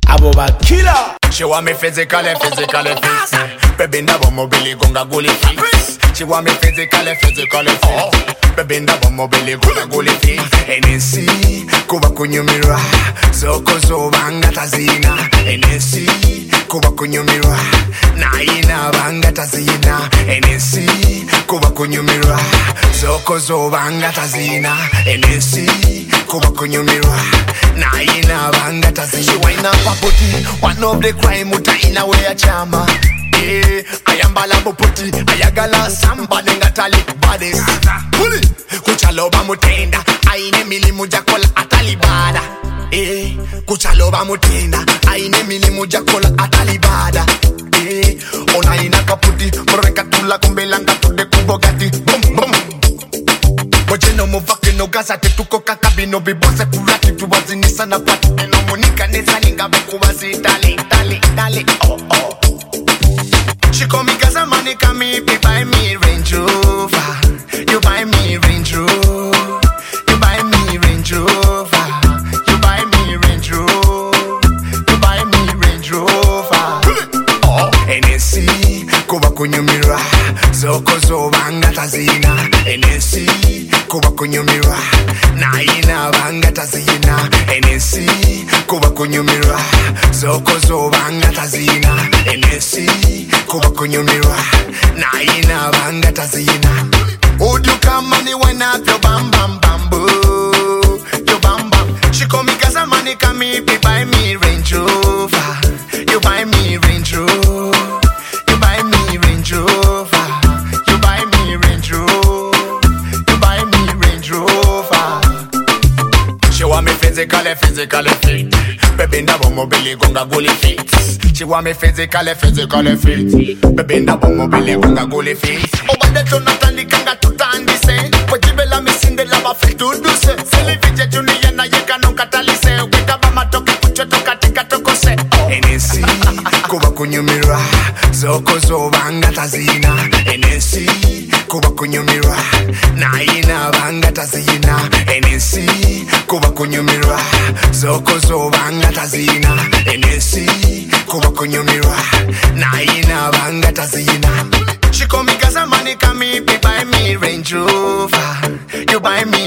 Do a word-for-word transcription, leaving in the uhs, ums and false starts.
Aboba killer. She want me physically, physically fit. Baby ndabo mobili gonga guli fit. She want me physically, physically fit. Baby ndabo mobili gonga guli fit. N S C kuba kunyumira, zoko zobanga tazina. N S C kuba kunyumira, naina banga tazina. N S C kuba kunyumira, zoko zobanga tazina. N S C kuba kunyumira, naina banga tazina. She wind up a booty, one of the crime uta ina we a chama. Eh, ayambala buputi, ayagala samba nengatali bodies. Puli, kuchaloba mutenda, aine mili mujakola atalibada. Eh, kuchaloba mutenda, aine mili mujakola atalibada. Eh, ona ina kaputi, moreka tula kumbelanga tude kubogati. Bum bum. Oje no muvake no gaza te tuko kakabino bibose kurati tuwazinisa na pati. Eno monika nesa ninga bekuwazi dali dali dali oh oh. She call me cause I'm money, come me, be buy me Range Rover. You buy me Range Rover. You buy me Range Rover. You buy me Range Rover. You buy me Range Rover. Oh, N S C kuba kunyumira, zoko zobanga tazina. N S C kuba kunyumira, naina banga tazina. N S C kuba kunyumira, zoko zobanga tazina. N S C kuba kunyumira, naina banga tazina. Would you come money when up your bam bam bamboo? Your bam bam. She call me cause I'm money, come me, be buy me Range Rover. You buy me Range Rover. You buy me Range Rover. You buy me Range Rover. You buy me Range Rover. She want me physically, physically fit. Baby ndabo mobili gonga guli fit. She want me physically, physically fit. Baby ndabo mobili gonga guli fit. Oba de Jonathan kanga tutandise. Wajibela misinde lava fituduse. Silivije junia na yeka non katalise. Wika bama toki kuchoto katika tokose. N S C kuba kunyumira, zoko zobanga tazina. N S C kuba kunyumira, naina banga tazina. N S C kuba kunyumira, zoko zobanga tazina. N S C kuba kunyumira, naina banga tazina. She call me cause I'm money, come me, be buy me Range Rover. You buy me